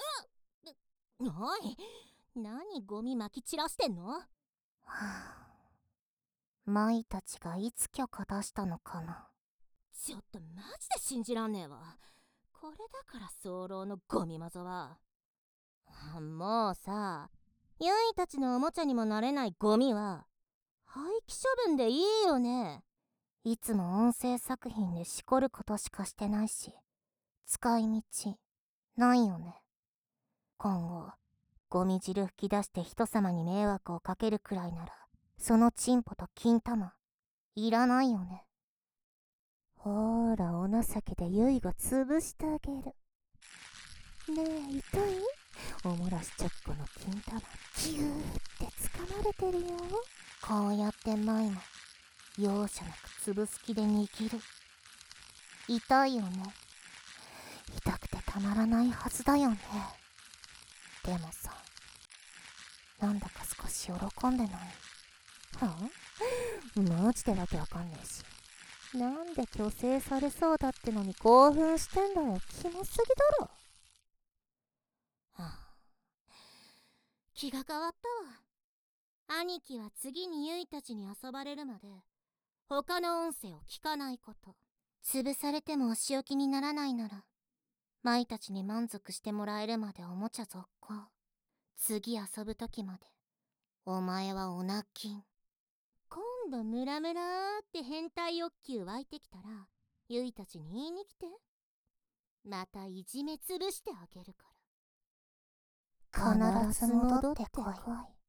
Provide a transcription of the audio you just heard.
おい、何ゴミまき散らしてんの？はあ、マイたちがいつ許可出したのかな。 ちょっとマジで信じらんねえわ。これだから早漏のゴミマゾは。もうさ、ユイたちのおもちゃにもなれないゴミは廃棄処分でいいよね。 いつも音声作品でしこることしかしてないし、使い道ないよね。今後ゴミ汁吹き出して人様に迷惑をかけるくらいなら、そのチンポと金玉いらないよね。ほーら、お情けでユイが潰してあげる。ねえ、痛い？おもらし直後の金玉ギューって掴まれてるよ。こうやってマイも容赦なく潰す気で握る。痛いよね。痛くてたまらないはずだよね。でもさ、なんだか少し喜んでない？はあ？マジでわけわかんねえし。なんで虚勢されそうだってのに興奮してんだよ。キモすぎだろ。 はあ、気が変わったわ。兄貴は次にユイたちに遊ばれるまで他の音声を聞かないこと。 潰されてもお仕置きにならないなら、マイたちに満足してもらえるまでおもちゃ続行。次遊ぶ時までお前はおなきん。 今度ムラムラーって変態欲求湧いてきたらユイたちに言いに来て。またいじめ潰してあげるから。 必ず戻ってこい。